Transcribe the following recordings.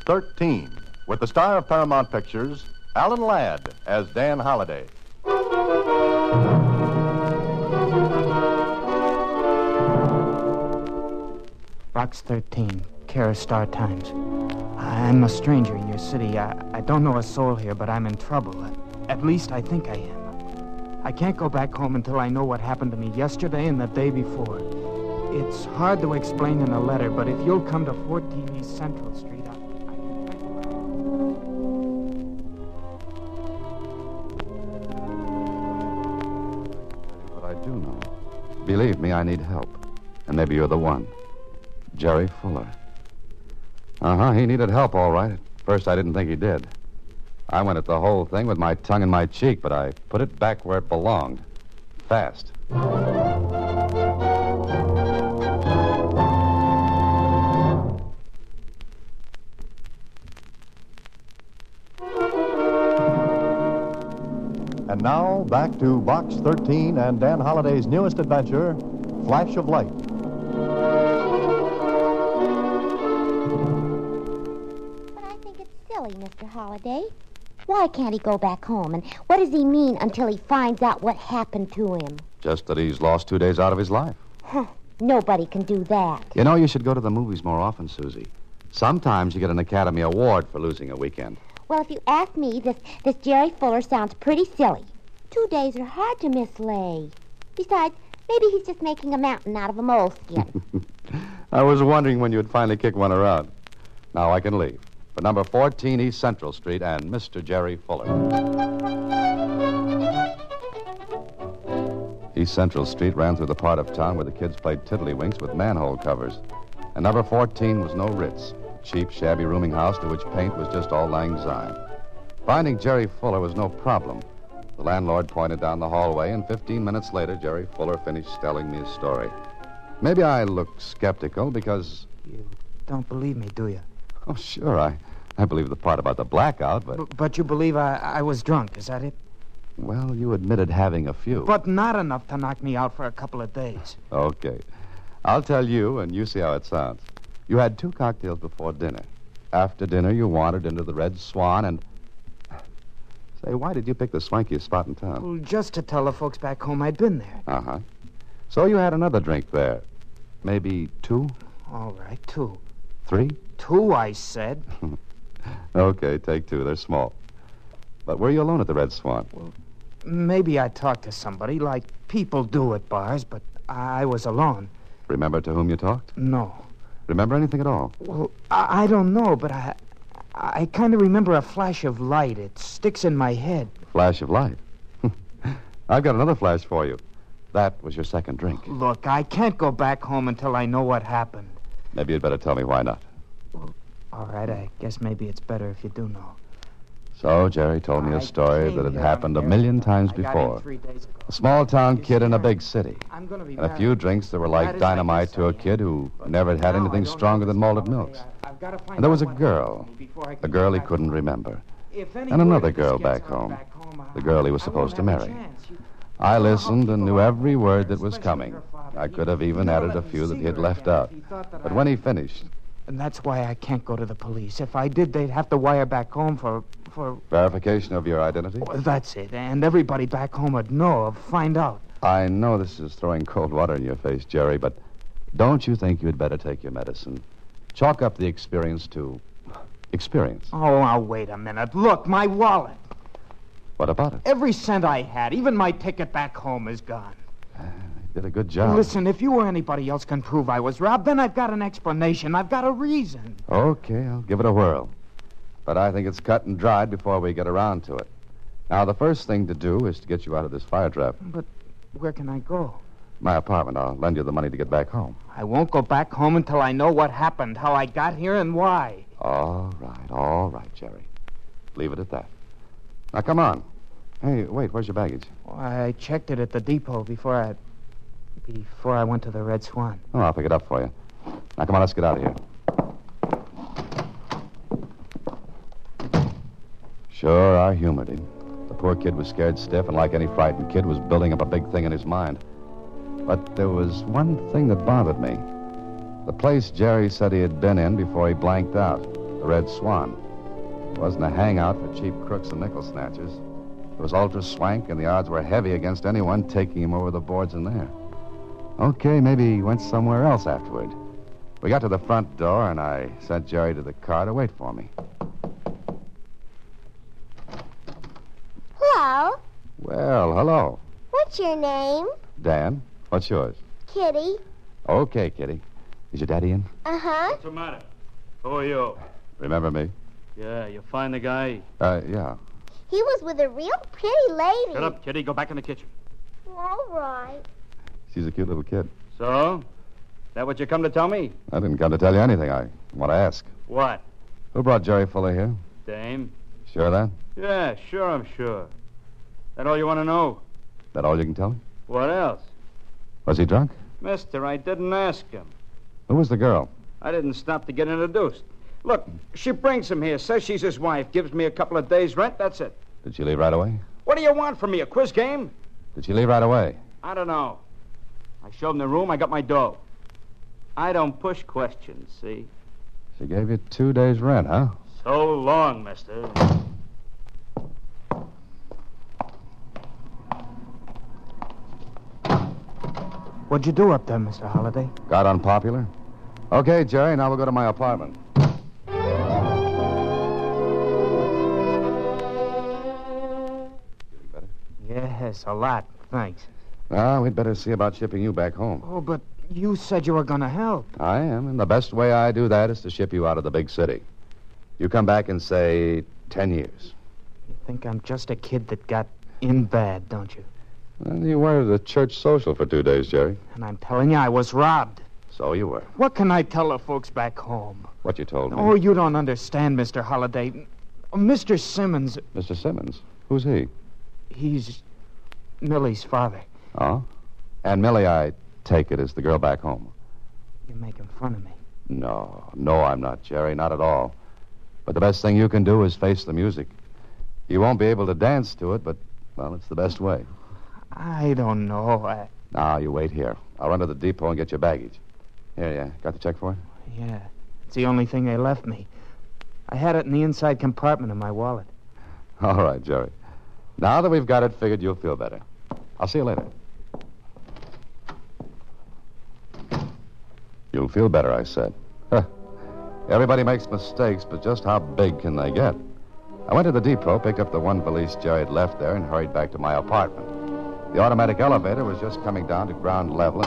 13, with the star of Paramount Pictures, Alan Ladd, as Dan Holliday. Box 13, care of Star Times. I'm a stranger in your city. I don't know a soul here, but I'm in trouble. At least I think I am. I can't go back home until I know what happened to me yesterday and the day before. It's hard to explain in a letter, but if you'll come to 14 East Central Street, I can tell you what I do know. Believe me, I need help. And maybe you're the one. Jerry Fuller. He needed help, all right. At first, I didn't think he did. I went at the whole thing with my tongue in my cheek, but I put it back where it belonged. Fast. And now, back to Box 13 and Dan Holliday's newest adventure, Flash of Light. Mr. Holliday. Why can't he go back home? And what does he mean until he finds out what happened to him? Just that he's lost 2 days out of his life. Nobody can do that. You know, you should go to the movies more often, Susie. Sometimes you get an Academy Award for losing a weekend. Well, if you ask me, this Jerry Fuller sounds pretty silly. 2 days are hard to mislay. Besides, maybe he's just making a mountain out of a moleskin. I was wondering when you'd finally kick one around. Now I can leave. For number 14 East Central Street and Mr. Jerry Fuller. East Central Street ran through the part of town where the kids played tiddlywinks with manhole covers. And number 14 was no Ritz, cheap, shabby rooming house to which paint was just all lang syne. Finding Jerry Fuller was no problem. The landlord pointed down the hallway, and 15 minutes later, Jerry Fuller finished telling me his story. Maybe I look skeptical because... You don't believe me, do you? Oh, sure, I believe the part about the blackout, but... But you believe I was drunk, is that it? Well, you admitted having a few. But not enough to knock me out for a couple of days. Okay. I'll tell you, and you see how it sounds. You had 2 cocktails before dinner. After dinner, you wandered into the Red Swan and... Say, why did you pick the swankiest spot in town? Well, just to tell the folks back home I'd been there. So you had another drink there. Maybe 2? All right, 2. 3? 2, I said. Okay, take 2. They're small. But were you alone at the Red Swan? Well, maybe I talked to somebody, like people do at bars, but I was alone. Remember to whom you talked? No. Remember anything at all? Well, I don't know, but I kind of remember a flash of light. It sticks in my head. Flash of light? I've got another flash for you. That was your second drink. Look, I can't go back home until I know what happened. Maybe you'd better tell me why not. Well, all right, I guess maybe it's better if you do know. So Jerry told me a story that had happened a million times before. A small-town kid in a big city. And a few drinks that were like dynamite to a kid who never had anything stronger than malted milks. And there was a girl he couldn't remember. And another girl back home, the girl he was supposed to marry. I listened and knew every word that was coming. I could have even added a few that he had left out. But when he finished... And that's why I can't go to the police. If I did, they'd have to wire back home for... Verification of your identity? Well, that's it. And everybody back home would know, find out. I know this is throwing cold water in your face, Jerry, but don't you think you'd better take your medicine? Chalk up the experience to... experience. Oh, now, wait a minute. Look, my wallet. What about it? Every cent I had, even my ticket back home, is gone. Did a good job. Listen, if you or anybody else can prove I was robbed, then I've got an explanation. I've got a reason. Okay, I'll give it a whirl. But I think it's cut and dried before we get around to it. Now, the first thing to do is to get you out of this fire trap. But where can I go? My apartment. I'll lend you the money to get back home. I won't go back home until I know what happened, how I got here, and why. All right, Jerry. Leave it at that. Now, come on. Hey, wait, where's your baggage? Well, I checked it at the depot before I went to the Red Swan. Oh, I'll pick it up for you. Now, come on, let's get out of here. Sure, I humored him. The poor kid was scared stiff, and like any frightened kid, was building up a big thing in his mind. But there was one thing that bothered me. The place Jerry said he had been in before he blanked out. the Red Swan. It wasn't a hangout for cheap crooks and nickel snatchers. It was ultra swank, and the odds were heavy against anyone taking him over the boards in there. Okay, maybe he went somewhere else afterward. We got to the front door, and I sent Jerry to the car to wait for me. Hello. Well, hello. What's your name? Dan. What's yours? Kitty. Okay, Kitty. Is your daddy in? Uh-huh. What's the matter? Who are you? Remember me? Yeah, you find the guy? Yeah. He was with a real pretty lady. Shut up, Kitty. Go back in the kitchen. All right. She's a cute little kid. So? That what you come to tell me? I didn't come to tell you anything. I want to ask. What? Who brought Jerry Fuller here? Dame? Sure of that? Yeah, sure, I'm sure. That all you want to know? That all you can tell me? What else? Was he drunk? Mister, I didn't ask him. Who was the girl? I didn't stop to get introduced. Look, she brings him here, says she's his wife, gives me a couple of days' rent, that's it. Did she leave right away? What do you want from me, a quiz game? Did she leave right away? I don't know. I showed him the room, I got my dough. I don't push questions, see? She gave you 2 days' rent, huh? So long, mister. What'd you do up there, Mr. Holliday? Got unpopular? Okay, Jerry, now we'll go to my apartment. Feeling better? Yes, a lot. Thanks. We'd better see about shipping you back home. Oh, but you said you were going to help. I am, and the best way I do that is to ship you out of the big city. You come back in, say, 10 years. You think I'm just a kid that got in bad, don't you? Well, you were at the church social for 2 days, Jerry. And I'm telling you, I was robbed. So you were. What can I tell the folks back home? What you told me. Oh, you don't understand, Mr. Holliday. Mr. Simmons, Mr. Simmons? Who's he? he's Millie's father. Oh? And Millie, I take it, is the girl back home. You're making fun of me. No, I'm not, Jerry, not at all. But the best thing you can do is face the music. You won't be able to dance to it, but, well, it's the best way. I don't know. Now, you wait here. I'll run to the depot and get your baggage. Here, yeah. Got the check for it? Yeah, it's the only thing they left me. I had it in the inside compartment of my wallet. All right, Jerry. Now that we've got it figured, you'll feel better. I'll see you later. You'll feel better, I said. Huh. Everybody makes mistakes, but just how big can they get? I went to the depot, picked up the one valise Jerry had left there, and hurried back to my apartment. The automatic elevator was just coming down to ground level.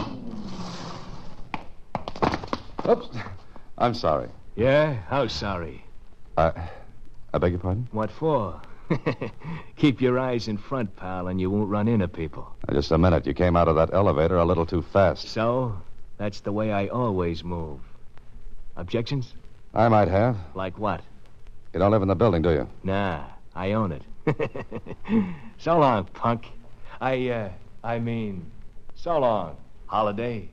Oops. I'm sorry. Yeah? How sorry? I beg your pardon? What for? Keep your eyes in front, pal, and you won't run into people. Just a minute. You came out of that elevator a little too fast. So? That's the way I always move. Objections? I might have. Like what? You don't live in the building, do you? Nah, I own it. So long, punk. I mean, so long, Holiday.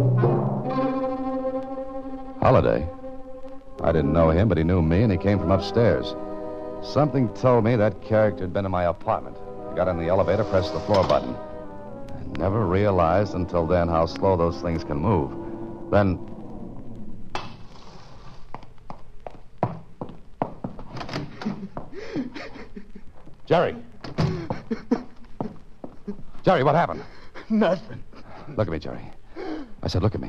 Holiday? I didn't know him, but he knew me, and he came from upstairs. Something told me that character had been in my apartment. I got in the elevator, pressed the floor button. I never realized until then how slow those things can move. Then... Jerry! Jerry, what happened? Nothing. Look at me, Jerry. I said, look at me.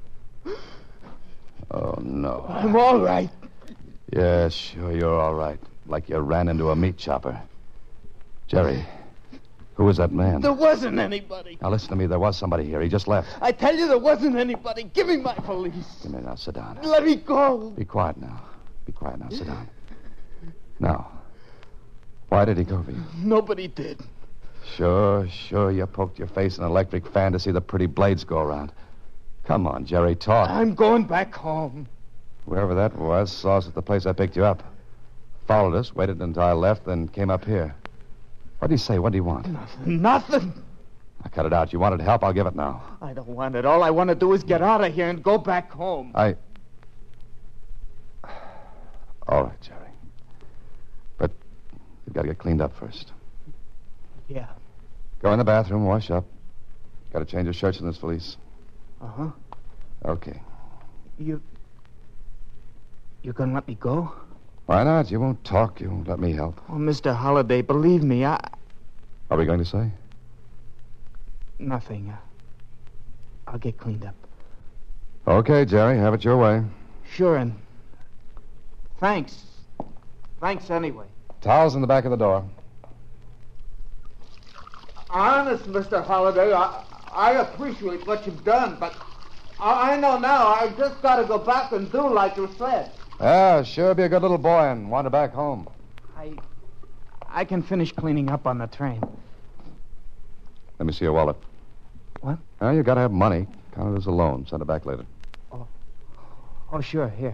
Oh, no. I'm all right. Yeah, sure, you're all right. Like you ran into a meat chopper. Jerry, who was that man? There wasn't anybody. Now, listen to me. There was somebody here. He just left. I tell you, there wasn't anybody. Give me my police. Come here now. Sit down. Let me go. Be quiet now. Be quiet now. Sit down. Now, why did he go for you? Nobody did. Sure. You poked your face in an electric fan to see the pretty blades go around. Come on, Jerry, talk. I'm going back home. Whoever that was saw us at the place I picked you up. Followed us, waited until I left, then came up here. What did he say? What did he want? Nothing. I cut it out. You wanted help, I'll give it now. I don't want it. All I want to do is get out of here and go back home. All right, Jerry. But you've got to get cleaned up first. Yeah. Go in the bathroom, wash up. Got to change your shirts in this valise. Uh-huh. Okay. You gonna let me go? Why not? You won't talk. You won't let me help. Oh, Mr. Holliday, believe me, Are we going to say? Nothing. I'll get cleaned up. Okay, Jerry, have it your way. Sure, and thanks. Thanks anyway. Towels in the back of the door. Honest, Mr. Holliday, I appreciate what you've done, but I know now I just got to go back and do like you said. Yeah, sure be a good little boy and wander back home. I can finish cleaning up on the train. Let me see your wallet. What? Well, you got to have money. Count it as a loan. Send it back later. Oh, sure, here.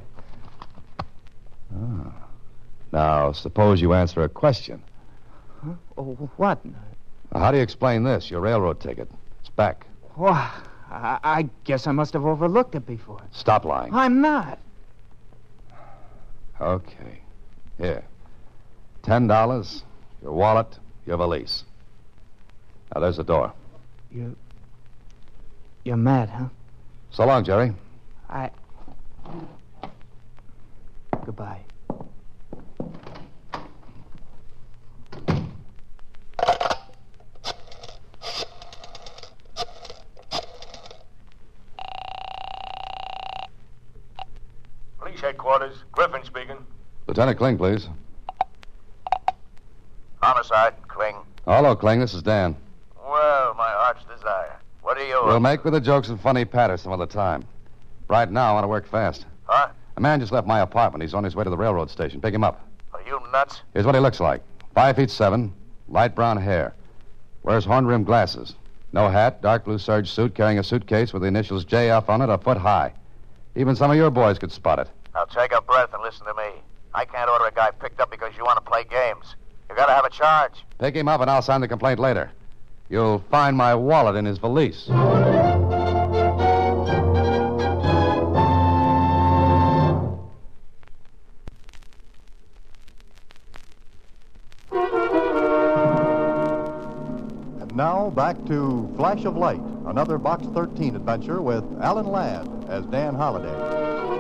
Ah. Now, suppose you answer a question. Huh? Oh, what? How do you explain this? Your railroad ticket. It's back. Well, I guess I must have overlooked it before. Stop lying. I'm not. Okay. Here. $10, your wallet, your valise. Now, there's the door. You're mad, huh? So long, Jerry. Goodbye. Police headquarters. Griffin speaking. Lieutenant Kling, please. Homicide, Kling. Hello, Kling. This is Dan. Well, my heart's desire. What are you... We'll make with the jokes and funny patter some other time. Right now, I want to work fast. Huh? A man just left my apartment. He's on his way to the railroad station. Pick him up. Are you nuts? Here's what he looks like. 5'7", light brown hair. Wears horn-rimmed glasses. No hat, dark blue serge suit, carrying a suitcase with the initials JF on it, a foot high. Even some of your boys could spot it. Now take a breath and listen to me. I can't order a guy picked up because you want to play games. You gotta have a charge. Pick him up and I'll sign the complaint later. You'll find my wallet in his valise. And now back to Flash of Light, another Box 13 adventure with Alan Ladd as Dan Holliday.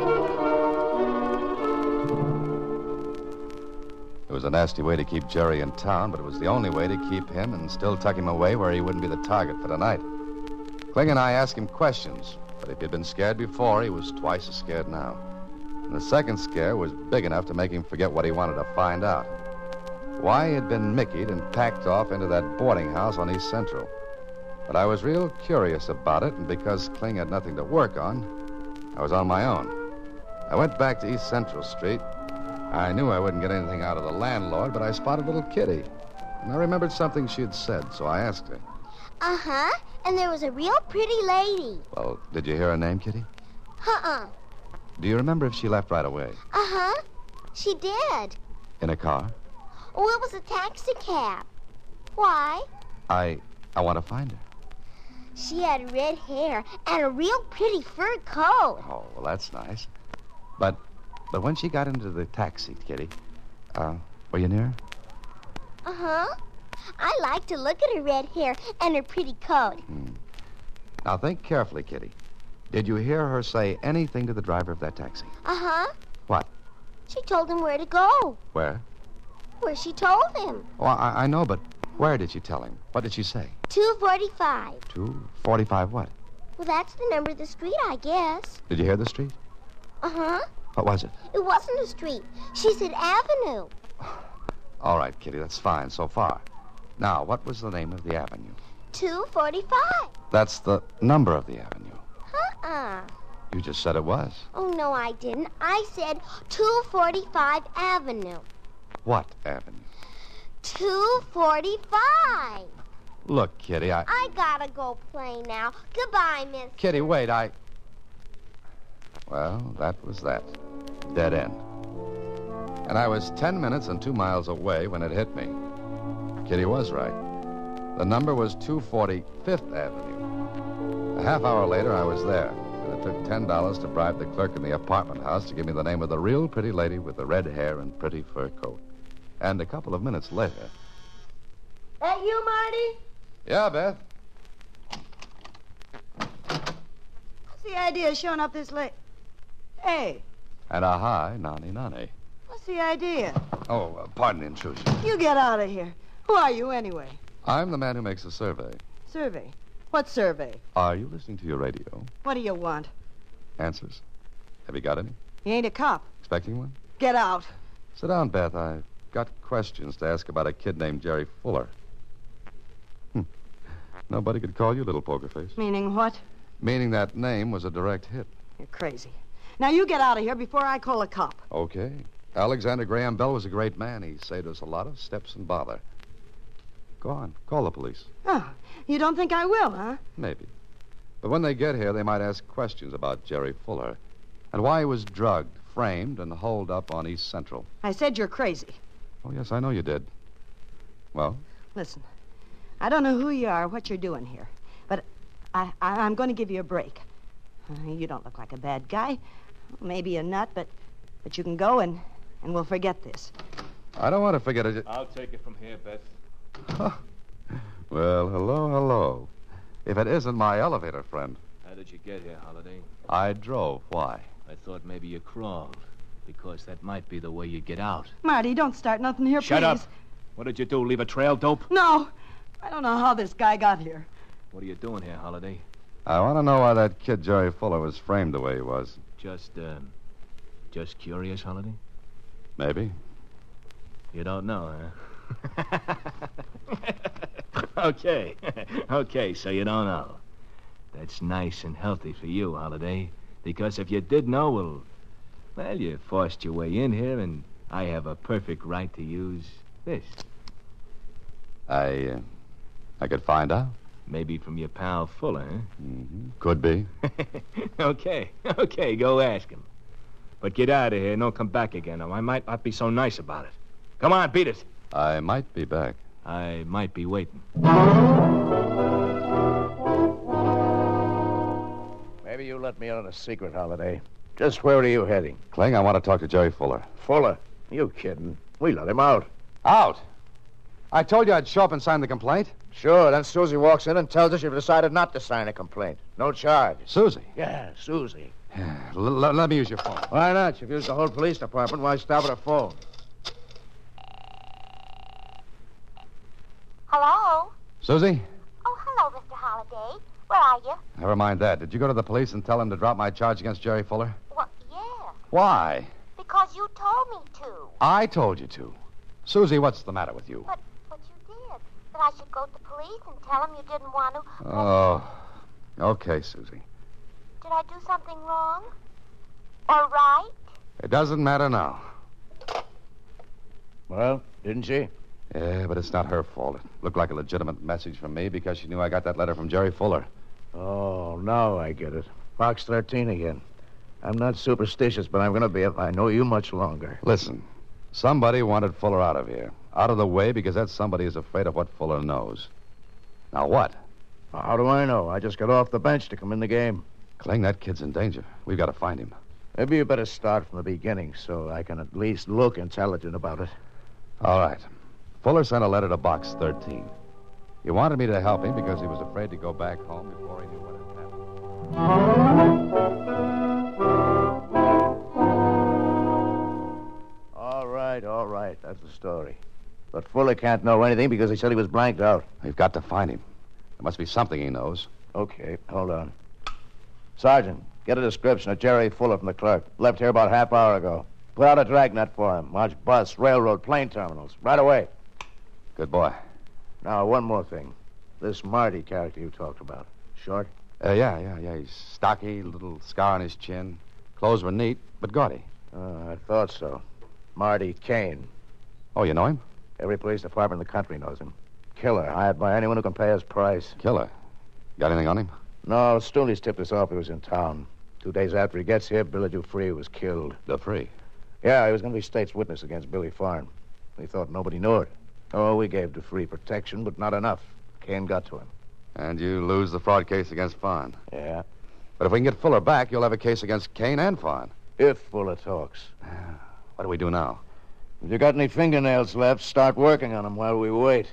It was a nasty way to keep Jerry in town, but it was the only way to keep him and still tuck him away where he wouldn't be the target for the night. Kling and I asked him questions, but if he'd been scared before, he was twice as scared now. And the second scare was big enough to make him forget what he wanted to find out. Why he had been Mickeyed and packed off into that boarding house on East Central. But I was real curious about it, and because Kling had nothing to work on, I was on my own. I went back to East Central Street. I knew I wouldn't get anything out of the landlord, but I spotted little Kitty. And I remembered something she had said, so I asked her. Uh-huh. And there was a real pretty lady. Well, did you hear her name, Kitty? Uh-uh. Do you remember if she left right away? Uh-huh. She did. In a car? Oh, it was a taxi cab. Why? I want to find her. She had red hair and a real pretty fur coat. Oh, well, that's nice. But when she got into the taxi, Kitty, were you near her? Uh-huh. I like to look at her red hair and her pretty coat. Now, think carefully, Kitty. Did you hear her say anything to the driver of that taxi? Uh-huh. What? She told him where to go. Where? Where she told him. Oh, I know, but where did she tell him? What did she say? 245. 245 what? Well, that's the number of the street, I guess. Did you hear the street? Uh-huh. What was it? It wasn't a street. She said avenue. All right, Kitty, that's fine so far. Now, what was the name of the avenue? 245. That's the number of the avenue. Uh-uh. You just said it was. Oh, no, I didn't. I said 245 Avenue. What avenue? 245. Look, Kitty, I gotta go play now. Goodbye, miss. Kitty, wait, Well, that was that. Dead end. And I was 10 minutes and 2 miles away when it hit me. Kitty was right. The number was 245th Avenue. A half hour later, I was there, and it took $10 to bribe the clerk in the apartment house to give me the name of the real pretty lady with the red hair and pretty fur coat. And a couple of minutes later... That you, Marty? Yeah, Beth? What's the idea of showing up this late? Hey. And a high nani. What's the idea? Oh, pardon the intrusion. You get out of here. Who are you, anyway? I'm the man who makes a survey. Survey? What survey? Are you listening to your radio? What do you want? Answers. Have you got any? You ain't a cop. Expecting one? Get out. Sit down, Beth. I've got questions to ask about a kid named Jerry Fuller. Nobody could call you Little Poker Face. Meaning what? Meaning that name was a direct hit. You're crazy. Now you get out of here before I call a cop. Okay. Alexander Graham Bell was a great man. He saved us a lot of steps and bother. Go on. Call the police. Oh, you don't think I will, huh? Maybe. But when they get here, they might ask questions about Jerry Fuller and why he was drugged, framed, and holed up on East Central. I said you're crazy. Oh, yes, I know you did. Well? Listen, I don't know who you are or what you're doing here, but I'm going to give you a break. You don't look like a bad guy. Maybe a nut, but you can go and we'll forget this. I don't want to forget it. I'll take it from here, Beth. Well, hello. If it isn't my elevator friend. How did you get here, Holiday? I drove. Why? I thought maybe you crawled, because that might be the way you get out. Marty, don't start nothing here, Shut please. up. What did you do, leave a trail, dope? No. I don't know how this guy got here. What are you doing here, Holiday? I want to know why that kid Jerry Fuller was framed the way he was. Just curious, Holiday? Maybe. You don't know, huh? Okay, so you don't know. That's nice and healthy for you, Holiday. Because if you did know, well, you forced your way in here, and I have a perfect right to use this. I could find out. Maybe from your pal Fuller, huh? Mm-hmm. Could be. Okay, go ask him. But get out of here and don't come back again, or I might not be so nice about it. Come on, beat it. I might be back. I might be waiting. Maybe you let me in on a secret, Holiday. Just where are you heading? Kling, I want to talk to Jerry Fuller. Fuller? You kidding? We let him out. Out? I told you I'd show up and sign the complaint. Sure, then Susie walks in and tells us you've decided not to sign a complaint. No charge. Susie? Yeah, Susie. Let me use your phone. Why not? You've used the whole police department. Why stop at a phone? Hello? Susie? Oh, hello, Mr. Holliday. Where are you? Never mind that. Did you go to the police and tell them to drop my charge against Jerry Fuller? Well, yeah. Why? Because you told me to. I told you to. Susie, what's the matter with you? But you did. That I should go to the police and tell them you didn't want to. Oh, okay, Susie. Did I do something wrong? Or right? It doesn't matter now. Well, didn't she? Yeah, but it's not her fault. It looked like a legitimate message from me because she knew I got that letter from Jerry Fuller. Oh, now I get it. Box 13 again. I'm not superstitious, but I'm going to be if I know you much longer. Listen, somebody wanted Fuller out of here. Out of the way because that somebody is afraid of what Fuller knows. Now what? How do I know? I just got off the bench to come in the game. Kling, that kid's in danger. We've got to find him. Maybe you better start from the beginning so I can at least look intelligent about it. All right. Fuller sent a letter to Box 13. He wanted me to help him because he was afraid to go back home before he knew what had happened. All right. That's the story. But Fuller can't know anything because he said he was blanked out. We've got to find him. There must be something he knows. Okay, hold on. Sergeant, get a description of Jerry Fuller from the clerk. Left here about half hour ago. Put out a dragnet for him. Watch bus, railroad, plane terminals. Right away. Good boy. Now, one more thing. This Marty character you talked about. Short? Yeah. He's stocky, little scar on his chin. Clothes were neat, but gaudy. I thought so. Marty Kane. Oh, you know him? Every police department in the country knows him. Killer, hired by anyone who can pay his price. Killer. Got anything on him? No, Stooley's tipped us off he was in town. 2 days after he gets here, Billy Dufresne was killed. Dufresne? Yeah, he was going to be state's witness against Billy Farn. We thought nobody knew it. Oh, we gave Dufresne protection, but not enough. Kane got to him. And you lose the fraud case against Farn. Yeah. But if we can get Fuller back, you'll have a case against Kane and Farn. If Fuller talks. What do we do now? If you got any fingernails left, start working on them while we wait.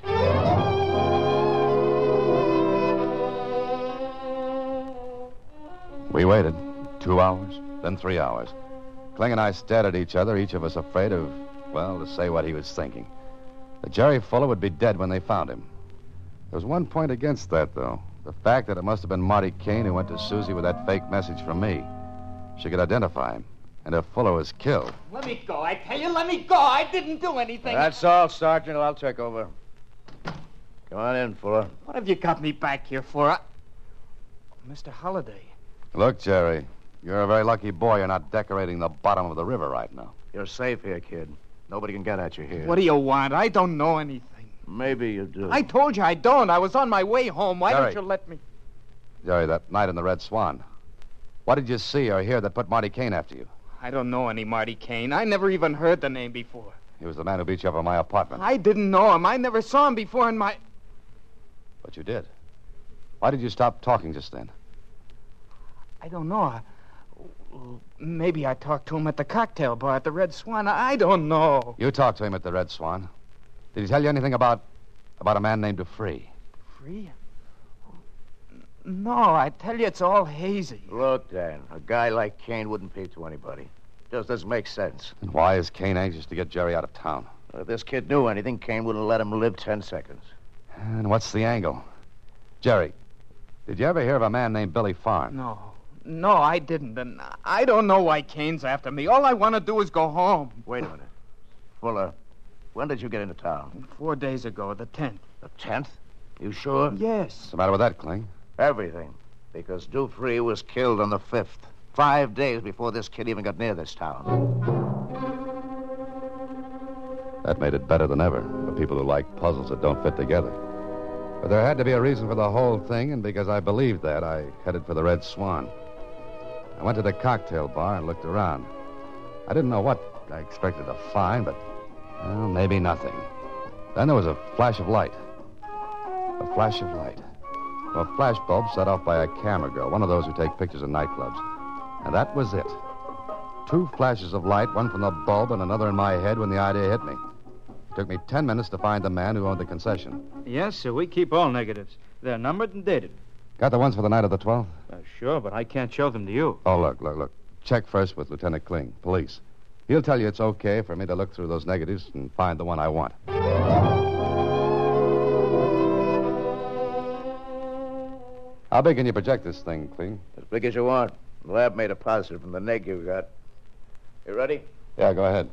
We waited 2 hours, then 3 hours. Kling and I stared at each other, each of us afraid of, well, to say what he was thinking. That Jerry Fuller would be dead when they found him. There was one point against that, though. The fact that it must have been Marty Kane who went to Susie with that fake message from me. She could identify him. And if Fuller was killed... Let me go. I tell you, let me go. I didn't do anything. That's all, Sergeant. I'll take over. Come on in, Fuller. What have you got me back here for? Mr. Holliday. Look, Jerry, you're a very lucky boy you're not decorating the bottom of the river right now. You're safe here, kid. Nobody can get at you here. What do you want? I don't know anything. Maybe you do. I told you I don't. I was on my way home. Why Jerry. don't you let me... Jerry, that night in the Red Swan, what did you see or hear that put Marty Kane after you? I don't know any Marty Kane. I never even heard the name before. He was the man who beat you up in my apartment. I didn't know him. I never saw him before in my... But you did. Why did you stop talking just then? I don't know. Maybe I talked to him at the cocktail bar at the Red Swan. I don't know. You talked to him at the Red Swan. Did he tell you anything about a man named Dupree? Free? No, I tell you, it's all hazy. Look, Dan, a guy like Kane wouldn't pay to anybody. Just doesn't make sense. And why is Kane anxious to get Jerry out of town? If this kid knew anything, Kane wouldn't let him live 10 seconds. And what's the angle? Jerry, did you ever hear of a man named Billy Farn? No, I didn't. And I don't know why Kane's after me. All I want to do is go home. Wait a minute. Fuller, when did you get into town? 4 days ago, the 10th. The 10th? You sure? Yes. What's the matter with that, Kling? Everything. Because Dupree was killed on the 5th. 5 days before this kid even got near this town. That made it better than ever for people who like puzzles that don't fit together. But there had to be a reason for the whole thing, and because I believed that, I headed for the Red Swan. I went to the cocktail bar and looked around. I didn't know what I expected to find, but, well, maybe nothing. Then there was a flash of light. A flash of light. A flash bulb set off by a camera girl, one of those who take pictures in nightclubs. And that was it. 2 flashes of light, one from the bulb and another in my head when the idea hit me. It took me 10 minutes to find the man who owned the concession. Yes, sir. We keep all negatives. They're numbered and dated. Got the ones for the night of the 12th? Sure, but I can't show them to you. Oh, look. Check first with Lieutenant Kling, police. He'll tell you it's okay for me to look through those negatives and find the one I want. How big can you project this thing, Kling? As big as you want. The lab made a positive from the neg you got. You ready? Yeah, go ahead.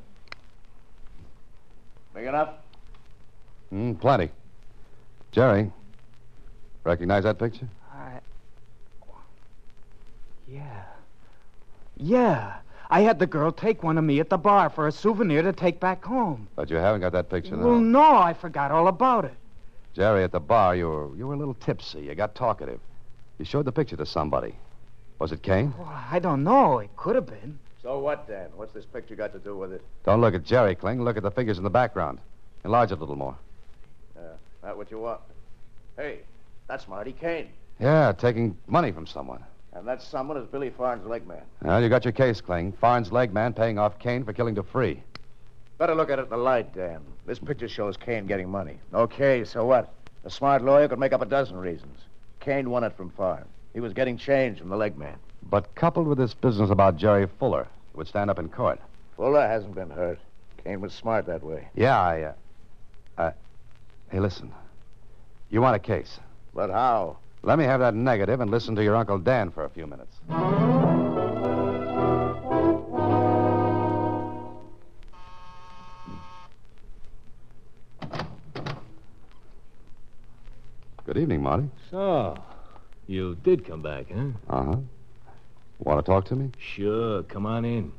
Big enough? Plenty. Jerry, recognize that picture? Yeah. I had the girl take one of me at the bar for a souvenir to take back home. But you haven't got that picture, Well, no, I forgot all about it. Jerry, at the bar, you were a little tipsy. You got talkative. You showed the picture to somebody. Was it Kane? Well, I don't know. It could have been. So what, Dan? What's this picture got to do with it? Don't look at Jerry, Kling. Look at the figures in the background. Enlarge it a little more. That what you want? Hey, that's Marty Kane. Yeah, taking money from someone. And that someone is Billy Farn's leg man. Well, you got your case, Kling. Farn's leg man paying off Kane for killing Dupree. Better look at it in the light, Dan. This picture shows Kane getting money. Okay, so what? A smart lawyer could make up a dozen reasons. Kane won it from Farn. He was getting change from the leg man. But coupled with this business about Jerry Fuller, it would stand up in court. Fuller hasn't been hurt. Kane was smart that way. Yeah, Hey, listen. You want a case. But how? Let me have that negative and listen to your Uncle Dan for a few minutes. Good evening, Marty. So, you did come back, huh? Uh-huh. Want to talk to me? Sure, come on in.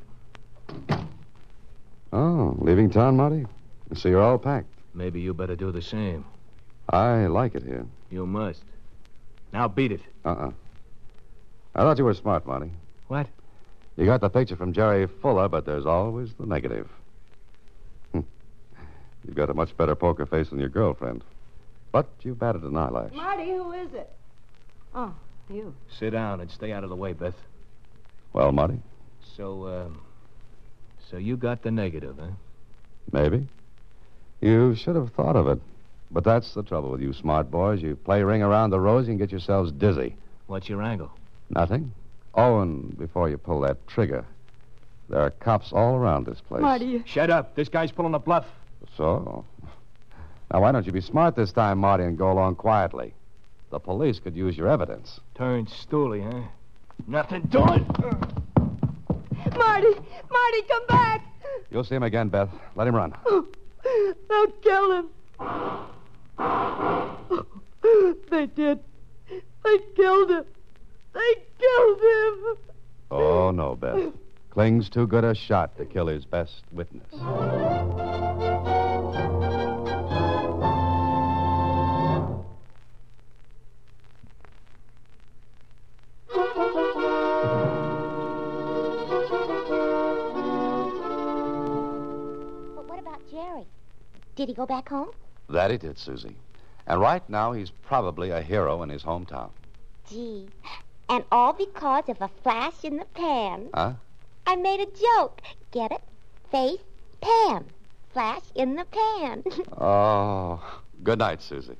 Oh, leaving town, Marty? So you're all packed. Maybe you better do the same. I like it here. You must. Now beat it. I thought you were smart, Marty. What? You got the picture from Jerry Fuller, but there's always the negative. You've got a much better poker face than your girlfriend. But you've batted an eyelash. Marty, who is it? Oh, you. Sit down and stay out of the way, Beth. Well, Marty? So you got the negative, huh? Maybe. You should have thought of it. But that's the trouble with you smart boys. You play ring around the rosy and get yourselves dizzy. What's your angle? Nothing. Oh, and before you pull that trigger, There are cops all around this place. Marty. Shut up. This guy's pulling a bluff. So? Now, why don't you be smart this time, Marty, and go along quietly? The police could use your evidence. Turned stoolie, huh? Nothing doing. Marty! Marty, come back! You'll see him again, Beth. Let him run. They'll kill him. They did. They killed him. They killed him. Oh, no, Beth. Kling's too good a shot to kill his best witness. Jerry. Did he go back home? That he did, Susie. And right now, he's probably a hero in his hometown. Gee. And all because of a flash in the pan. Huh? I made a joke. Get it? Face, pan. Flash in the pan. Oh. Good night, Susie.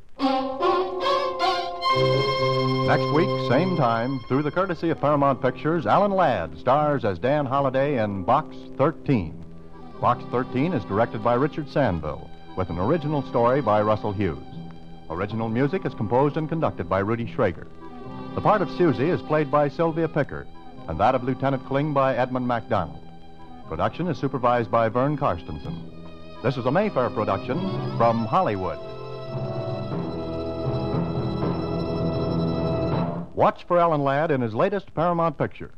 Next week, same time, through the courtesy of Paramount Pictures, Alan Ladd stars as Dan Holliday in Box 13. Box 13 is directed by Richard Sandville, with an original story by Russell Hughes. Original music is composed and conducted by Rudy Schrager. The part of Susie is played by Sylvia Pickard, and that of Lieutenant Kling by Edmund MacDonald. Production is supervised by Vern Karstensen. This is a Mayfair production from Hollywood. Watch for Alan Ladd in his latest Paramount picture.